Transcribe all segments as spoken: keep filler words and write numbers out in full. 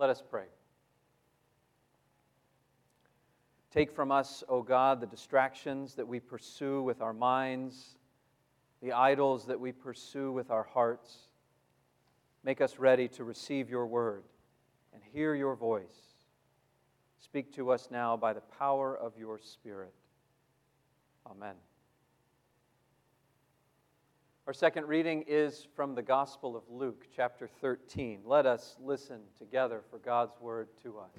Let us pray. Take from us, O God, the distractions that we pursue with our minds, the idols that we pursue with our hearts. Make us ready to receive your word and hear your voice. Speak to us now by the power of your Spirit. Amen. Our second reading is from the Gospel of Luke, chapter thirteen. Let us listen together for God's word to us.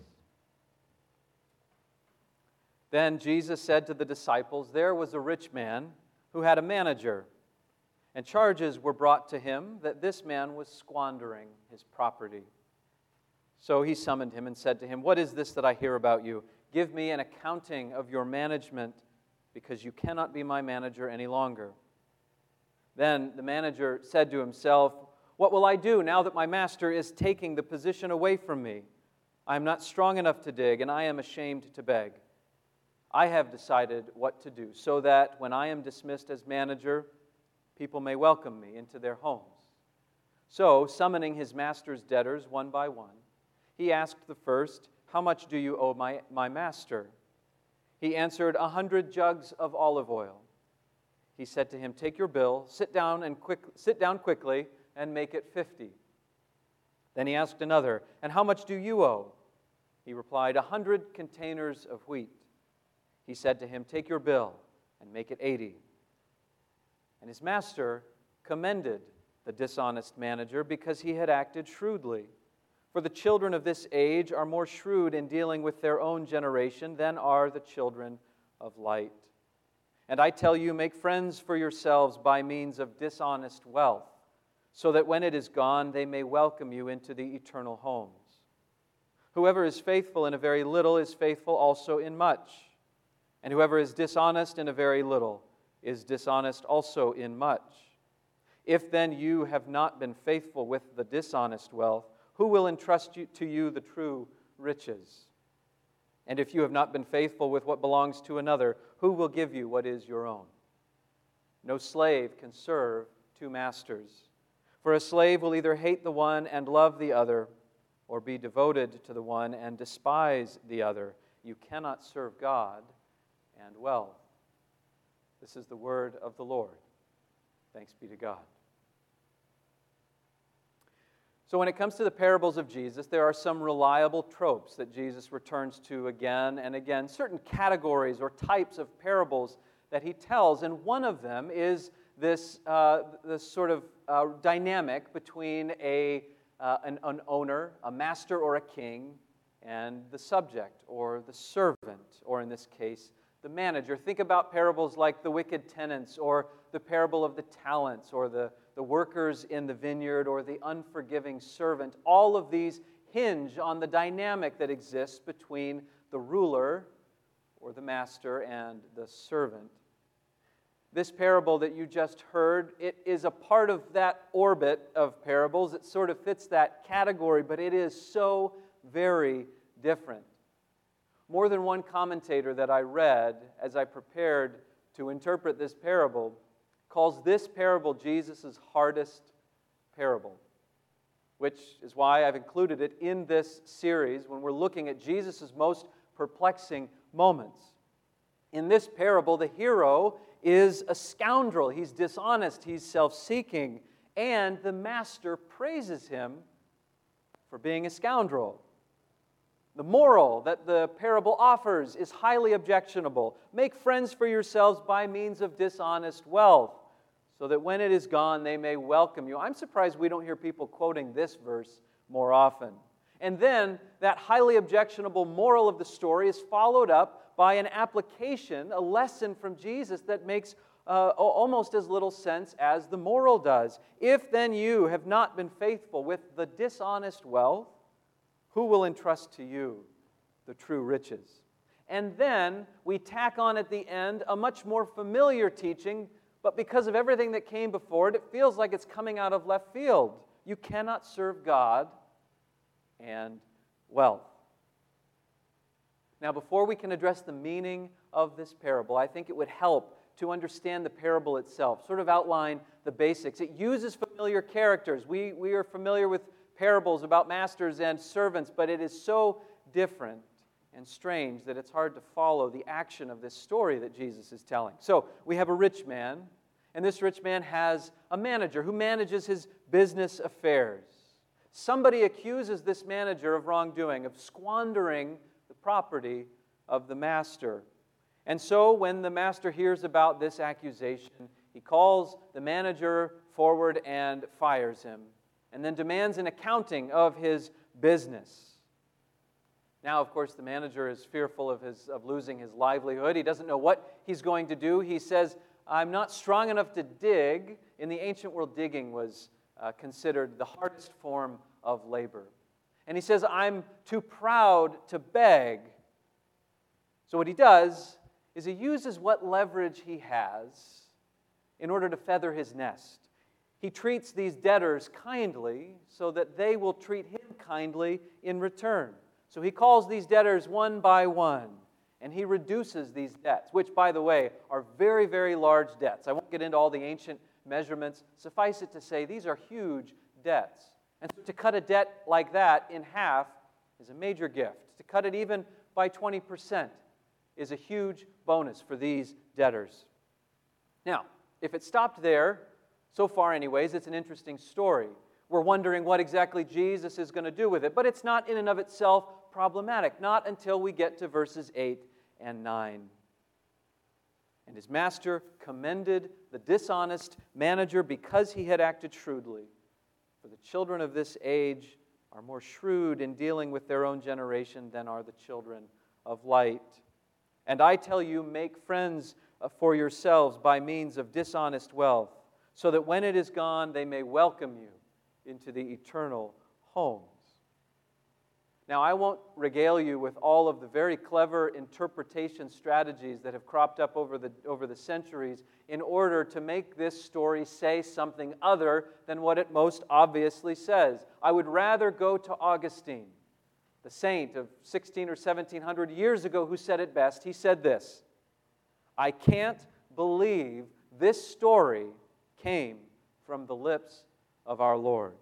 Then Jesus said to the disciples, "There was a rich man who had a manager, and charges were brought to him that this man was squandering his property. So he summoned him and said to him, 'What is this that I hear about you? Give me an accounting of your management, because you cannot be my manager any longer.' Then the manager said to himself, 'What will I do now that my master is taking the position away from me? I am not strong enough to dig, and I am ashamed to beg. I have decided what to do, so that when I am dismissed as manager, people may welcome me into their homes.' So, summoning his master's debtors one by one, he asked the first, 'How much do you owe my, my master?' He answered, 'A hundred jugs of olive oil.' He said to him, 'Take your bill, sit down and quick, sit down quickly, and make it fifty.' Then he asked another, 'And how much do you owe?' He replied, 'A hundred containers of wheat.' He said to him, 'Take your bill and make it eighty.' And his master commended the dishonest manager because he had acted shrewdly. For the children of this age are more shrewd in dealing with their own generation than are the children of light. And I tell you, make friends for yourselves by means of dishonest wealth, so that when it is gone, they may welcome you into the eternal homes. Whoever is faithful in a very little is faithful also in much. And whoever is dishonest in a very little is dishonest also in much. If then you have not been faithful with the dishonest wealth, who will entrust you, to you the true riches? And if you have not been faithful with what belongs to another, who will give you what is your own? No slave can serve two masters, for a slave will either hate the one and love the other, or be devoted to the one and despise the other. You cannot serve God and wealth." This is the word of the Lord. Thanks be to God. So when it comes to the parables of Jesus, there are some reliable tropes that Jesus returns to again and again, certain categories or types of parables that he tells, and one of them is this, uh, this sort of uh, dynamic between a, uh, an, an owner, a master or a king, and the subject or the servant, or in this case, the manager. Think about parables like the wicked tenants, or the parable of the talents, or the, the workers in the vineyard, or the unforgiving servant. All of these hinge on the dynamic that exists between the ruler, or the master, and the servant. This parable that you just heard, it is a part of that orbit of parables. It sort of fits that category, but it is so very different. More than one commentator that I read as I prepared to interpret this parable calls this parable Jesus' hardest parable, which is why I've included it in this series when we're looking at Jesus' most perplexing moments. In this parable, the hero is a scoundrel. He's dishonest, he's self-seeking, and the master praises him for being a scoundrel. The moral that the parable offers is highly objectionable. Make friends for yourselves by means of dishonest wealth, so that when it is gone, they may welcome you. I'm surprised we don't hear people quoting this verse more often. And then that highly objectionable moral of the story is followed up by an application, a lesson from Jesus that makes uh, almost as little sense as the moral does. If then you have not been faithful with the dishonest wealth, who will entrust to you the true riches? And then we tack on at the end a much more familiar teaching, but because of everything that came before it, it feels like it's coming out of left field. You cannot serve God and wealth. Now, before we can address the meaning of this parable, I think it would help to understand the parable itself, sort of outline the basics. It uses familiar characters. We, we are familiar with parables about masters and servants, but it is so different and strange that it's hard to follow the action of this story that Jesus is telling. So we have a rich man, and this rich man has a manager who manages his business affairs. Somebody accuses this manager of wrongdoing, of squandering the property of the master. And so when the master hears about this accusation, he calls the manager forward and fires him, and then demands an accounting of his business. Now, of course, the manager is fearful of, his, of losing his livelihood. He doesn't know what he's going to do. He says, I'm not strong enough to dig. In the ancient world, digging was uh, considered the hardest form of labor. And he says, I'm too proud to beg. So what he does is he uses what leverage he has in order to feather his nest. He treats these debtors kindly so that they will treat him kindly in return. So he calls these debtors one by one, and he reduces these debts, which, by the way, are very, very large debts. I won't get into all the ancient measurements. Suffice it to say, these are huge debts. And so to cut a debt like that in half is a major gift. To cut it even by twenty percent is a huge bonus for these debtors. Now, if it stopped there, so far anyways, it's an interesting story. We're wondering what exactly Jesus is going to do with it, but it's not in and of itself problematic, not until we get to verses eight and nine. And his master commended the dishonest manager because he had acted shrewdly. For the children of this age are more shrewd in dealing with their own generation than are the children of light. And I tell you, make friends for yourselves by means of dishonest wealth, so that when it is gone, they may welcome you into the eternal homes. Now, I won't regale you with all of the very clever interpretation strategies that have cropped up over the, over the centuries in order to make this story say something other than what it most obviously says. I would rather go to Augustine, the saint of sixteen or seventeen hundred years ago, who said it best. He said this, I can't believe this story came from the lips of our Lord.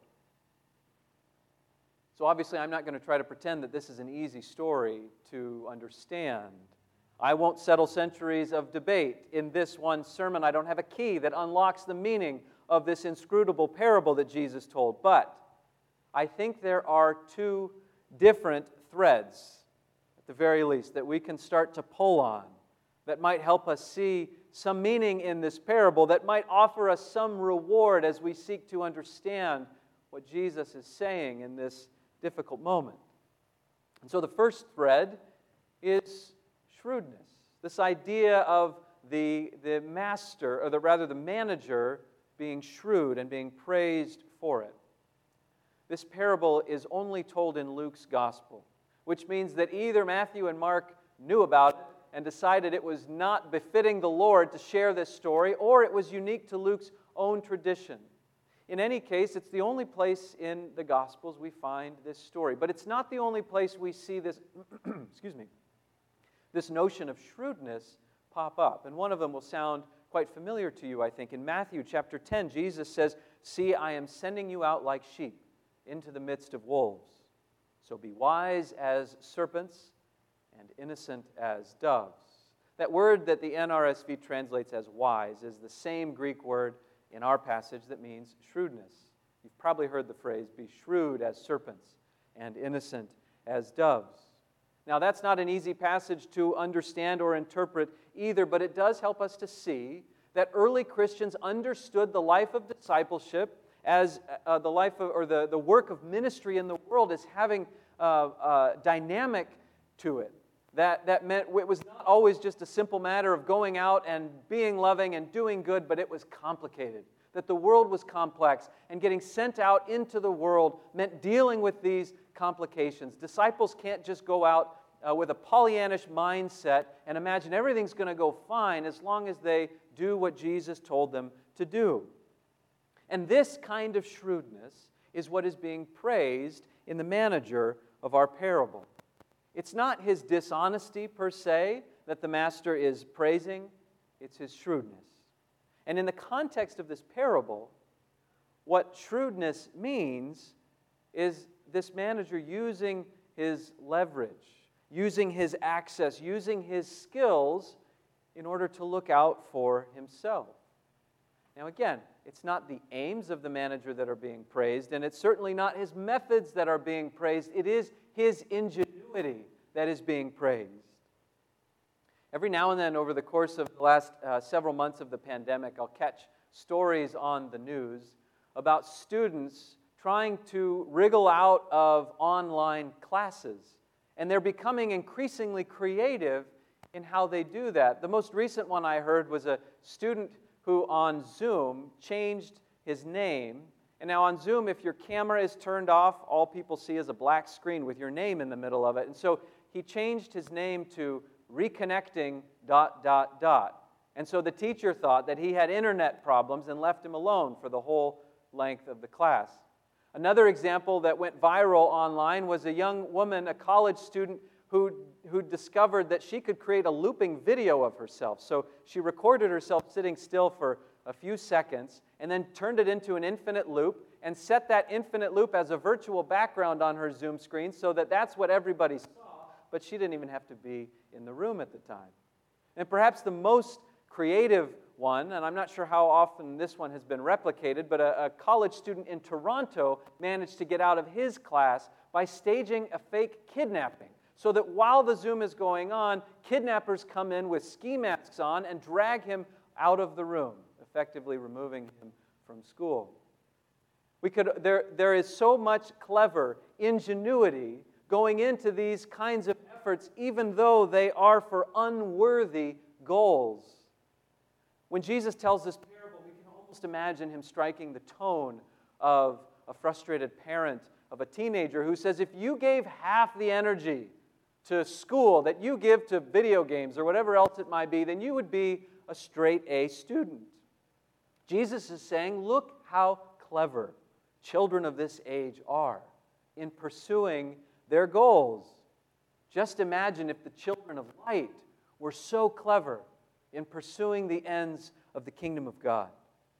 So obviously I'm not going to try to pretend that this is an easy story to understand. I won't settle centuries of debate in this one sermon. I don't have a key that unlocks the meaning of this inscrutable parable that Jesus told. But I think there are two different threads, at the very least, that we can start to pull on that might help us see some meaning in this parable, that might offer us some reward as we seek to understand what Jesus is saying in this difficult moment. And so the first thread is shrewdness. This idea of the, the master, or the, rather the manager, being shrewd and being praised for it. This parable is only told in Luke's gospel, which means that either Matthew and Mark knew about it and decided it was not befitting the Lord to share this story, or it was unique to Luke's own tradition. In any case, it's the only place in the Gospels we find this story. But it's not the only place we see this, excuse me, this notion of shrewdness pop up. And one of them will sound quite familiar to you, I think. In Matthew chapter ten, Jesus says, See, I am sending you out like sheep into the midst of wolves. So be wise as serpents and innocent as doves. That word that the N R S V translates as wise is the same Greek word in our passage that means shrewdness. You've probably heard the phrase, be shrewd as serpents and innocent as doves. Now, that's not an easy passage to understand or interpret either, but it does help us to see that early Christians understood the life of discipleship as uh, the life of, or the, the work of ministry in the world as having uh, uh, dynamic to it. That, that meant it was not always just a simple matter of going out and being loving and doing good, but it was complicated. That the world was complex, and getting sent out into the world meant dealing with these complications. Disciples can't just go out uh, with a Pollyannish mindset and imagine everything's going to go fine as long as they do what Jesus told them to do. And this kind of shrewdness is what is being praised in the manager of our parable. It's not his dishonesty per se that the master is praising, it's his shrewdness. And in the context of this parable, what shrewdness means is this manager using his leverage, using his access, using his skills in order to look out for himself. Now again, it's not the aims of the manager that are being praised, and it's certainly not his methods that are being praised. It is his ingenuity that is being praised. Every now and then over the course of the last uh, several months of the pandemic, I'll catch stories on the news about students trying to wriggle out of online classes. And they're becoming increasingly creative in how they do that. The most recent one I heard was a student who on Zoom changed his name. And now on Zoom, if your camera is turned off, all people see is a black screen with your name in the middle of it. And so he changed his name to reconnecting dot, dot, dot. And so the teacher thought that he had internet problems and left him alone for the whole length of the class. Another example that went viral online was a young woman, a college student, who, who discovered that she could create a looping video of herself. So she recorded herself sitting still for a few seconds and then turned it into an infinite loop and set that infinite loop as a virtual background on her Zoom screen so that that's what everybody saw, but she didn't even have to be in the room at the time. And perhaps the most creative one, and I'm not sure how often this one has been replicated, but a, a college student in Toronto managed to get out of his class by staging a fake kidnapping. So that while the Zoom is going on, kidnappers come in with ski masks on and drag him out of the room, effectively removing him from school. We could, there, there is so much clever ingenuity going into these kinds of efforts, even though they are for unworthy goals. When Jesus tells this parable, we can almost imagine him striking the tone of a frustrated parent of a teenager who says, if you gave half the energy to school that you give to video games or whatever else it might be, then you would be a straight A student. Jesus is saying, look how clever children of this age are in pursuing their goals. Just imagine if the children of light were so clever in pursuing the ends of the kingdom of God.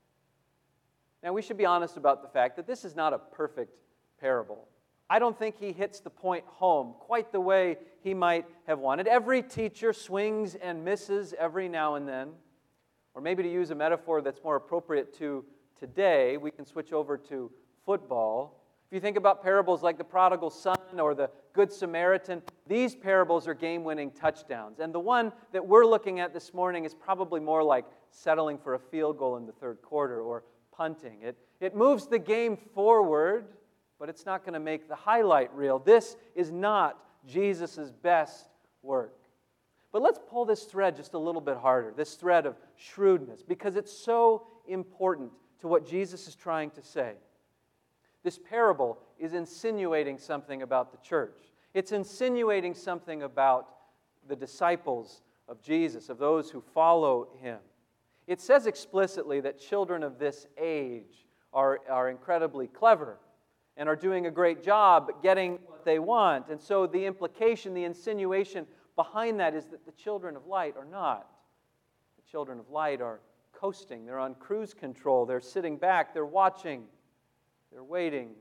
Now, we should be honest about the fact that this is not a perfect parable. I don't think he hits the point home quite the way he might have wanted. Every teacher swings and misses every now and then. Or maybe to use a metaphor that's more appropriate to today, we can switch over to football. If you think about parables like the prodigal son or the Good Samaritan, these parables are game-winning touchdowns. And the one that we're looking at this morning is probably more like settling for a field goal in the third quarter or punting. It, it moves the game forward, but it's not going to make the highlight reel. This is not Jesus' best work. But let's pull this thread just a little bit harder, this thread of shrewdness, because it's so important to what Jesus is trying to say. This parable is insinuating something about the church. It's insinuating something about the disciples of Jesus, of those who follow him. It says explicitly that children of this age are, are incredibly clever and are doing a great job getting what they want. And so the implication, the insinuation behind that is that the children of light are not. The children of light are coasting. They're on cruise control. They're sitting back. They're watching. They're waiting.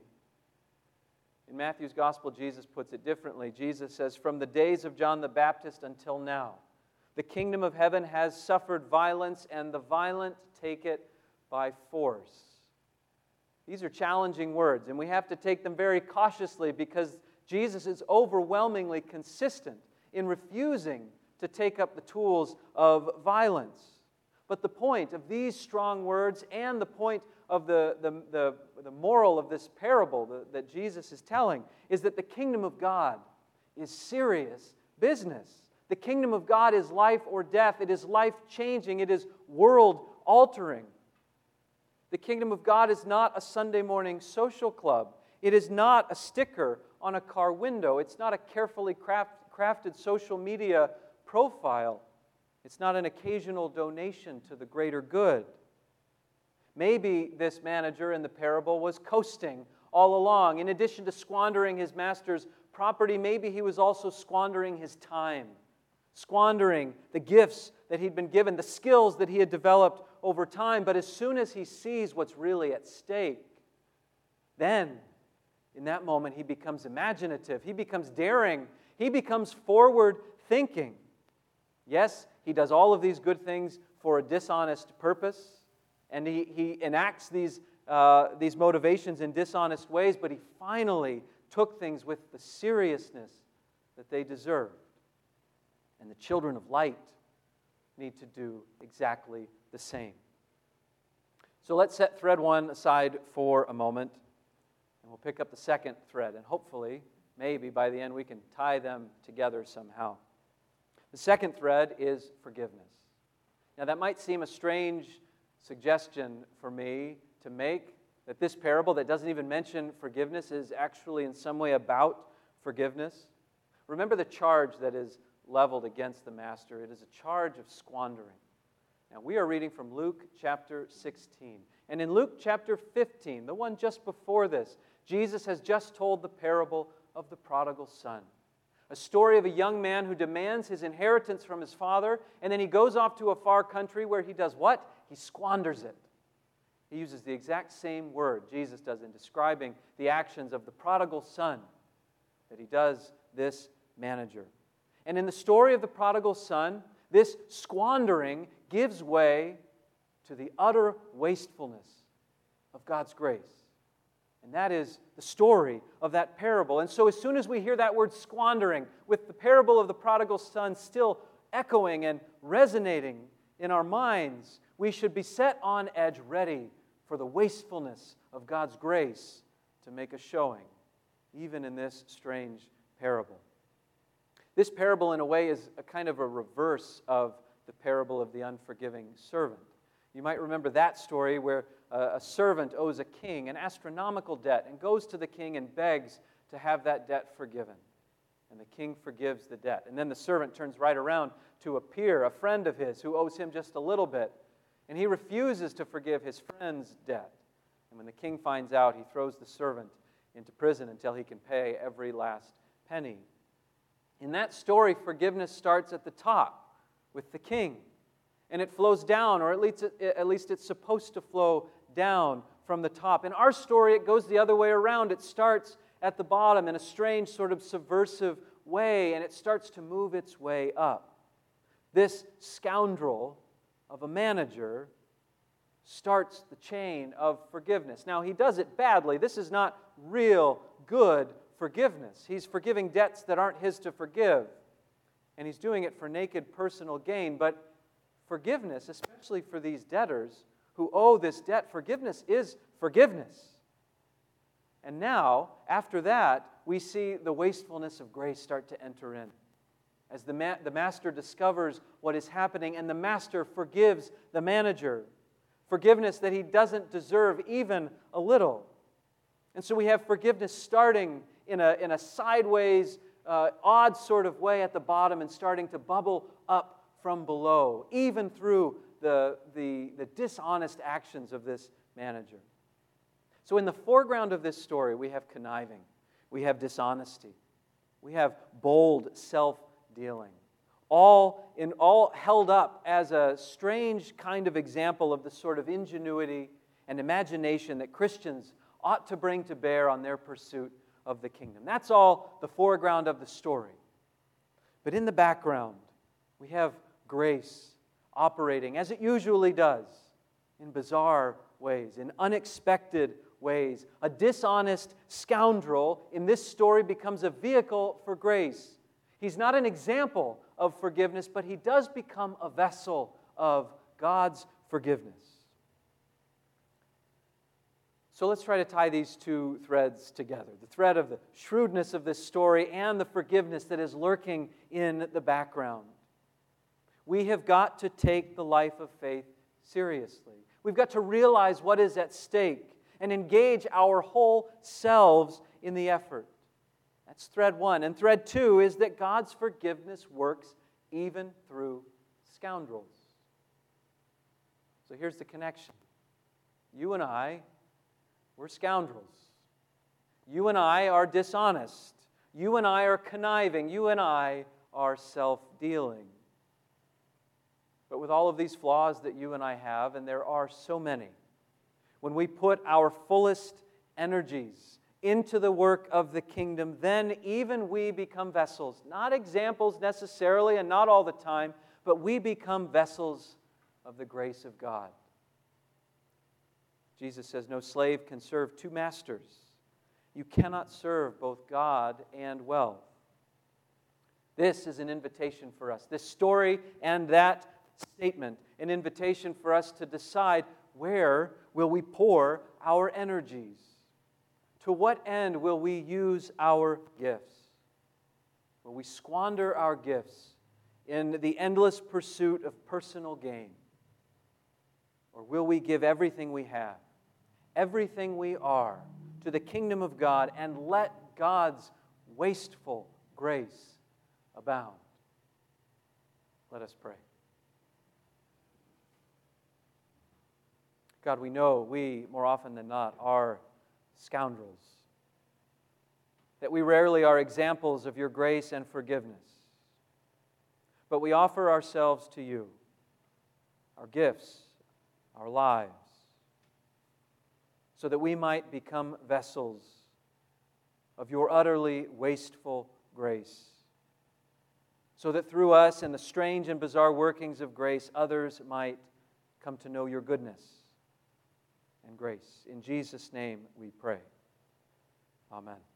In Matthew's Gospel, Jesus puts it differently. Jesus says, from the days of John the Baptist until now, the kingdom of heaven has suffered violence, and the violent take it by force. These are challenging words, and we have to take them very cautiously because Jesus is overwhelmingly consistent in refusing to take up the tools of violence. But the point of these strong words and the point of the, the, the, the moral of this parable that, that Jesus is telling is that the kingdom of God is serious business. The kingdom of God is life or death. It is life-changing. It is world-altering. The kingdom of God is not a Sunday morning social club. It is not a sticker on a car window. It's not a carefully craft, crafted social media profile. It's not an occasional donation to the greater good. Maybe this manager in the parable was coasting all along. In addition to squandering his master's property, maybe he was also squandering his time, squandering the gifts that he'd been given, the skills that he had developed over time. But as soon as he sees what's really at stake, then In that moment, he becomes imaginative. He becomes daring. He becomes forward-thinking. Yes, he does all of these good things for a dishonest purpose, and he, he enacts these, uh, these motivations in dishonest ways, but he finally took things with the seriousness that they deserved. And the children of light need to do exactly the same. So let's set thread one aside for a moment, and we'll pick up the second thread, and hopefully, maybe by the end, we can tie them together somehow. The second thread is forgiveness. Now, that might seem a strange suggestion for me to make, that this parable that doesn't even mention forgiveness is actually in some way about forgiveness. Remember the charge that is leveled against the master. It is a charge of squandering. Now, we are reading from Luke chapter sixteen. And in Luke chapter fifteen, the one just before this, Jesus has just told the parable of the prodigal son. A story of a young man who demands his inheritance from his father, and then he goes off to a far country where he does what? He squanders it. He uses the exact same word Jesus does in describing the actions of the prodigal son that he does this manager. And in the story of the prodigal son, this squandering gives way to the utter wastefulness of God's grace. And that is the story of that parable. And so as soon as we hear that word squandering, with the parable of the prodigal son still echoing and resonating in our minds, we should be set on edge, ready for the wastefulness of God's grace to make a showing, even in this strange parable. This parable, in a way, is a kind of a reverse of the parable of the unforgiving servant. You might remember that story where a servant owes a king an astronomical debt and goes to the king and begs to have that debt forgiven. And the king forgives the debt. And then the servant turns right around to a peer, a friend of his, who owes him just a little bit. And he refuses to forgive his friend's debt. And when the king finds out, he throws the servant into prison until he can pay every last penny. In that story, forgiveness starts at the top with the king. And it flows down, or at least, it, at least it's supposed to flow down from the top. In our story, it goes the other way around. It starts at the bottom in a strange sort of subversive way, and it starts to move its way up. This scoundrel of a manager starts the chain of forgiveness. Now, he does it badly. This is not real, good forgiveness. He's forgiving debts that aren't his to forgive, and he's doing it for naked personal gain. But forgiveness, especially for these debtors who owe this debt, forgiveness is forgiveness. And now, after that, we see the wastefulness of grace start to enter in. As the, ma- the master discovers what is happening, and the master forgives the manager. Forgiveness that he doesn't deserve even a little. And so we have forgiveness starting in a, in a sideways, uh, odd sort of way at the bottom and starting to bubble up from below, even through the, the, the dishonest actions of this manager. So in the foreground of this story, we have conniving, we have dishonesty, we have bold self-dealing, all, in, all held up as a strange kind of example of the sort of ingenuity and imagination that Christians ought to bring to bear on their pursuit of the kingdom. That's all the foreground of the story. But in the background, we have grace operating, as it usually does, in bizarre ways, in unexpected ways. A dishonest scoundrel in this story becomes a vehicle for grace. He's not an example of forgiveness, but he does become a vessel of God's forgiveness. So let's try to tie these two threads together. The thread of the shrewdness of this story and the forgiveness that is lurking in the background. We have got to take the life of faith seriously. We've got to realize what is at stake and engage our whole selves in the effort. That's thread one. And thread two is that God's forgiveness works even through scoundrels. So here's the connection. You and I, we're scoundrels. You and I are dishonest. You and I are conniving. You and I are self-dealing. But with all of these flaws that you and I have, and there are so many, when we put our fullest energies into the work of the kingdom, then even we become vessels. Not examples necessarily and not all the time, but we become vessels of the grace of God. Jesus says, no slave can serve two masters. You cannot serve both God and wealth. This is an invitation for us. This story and that statement, an invitation for us to decide, where will we pour our energies? To what end will we use our gifts? Will we squander our gifts in the endless pursuit of personal gain? Or will we give everything we have, everything we are, to the kingdom of God and let God's wasteful grace abound? Let us pray. God, we know we, more often than not, are scoundrels, that we rarely are examples of your grace and forgiveness. But we offer ourselves to you, our gifts, our lives, so that we might become vessels of your utterly wasteful grace, so that through us and the strange and bizarre workings of grace, others might come to know your goodness and grace. In Jesus' name we pray. Amen.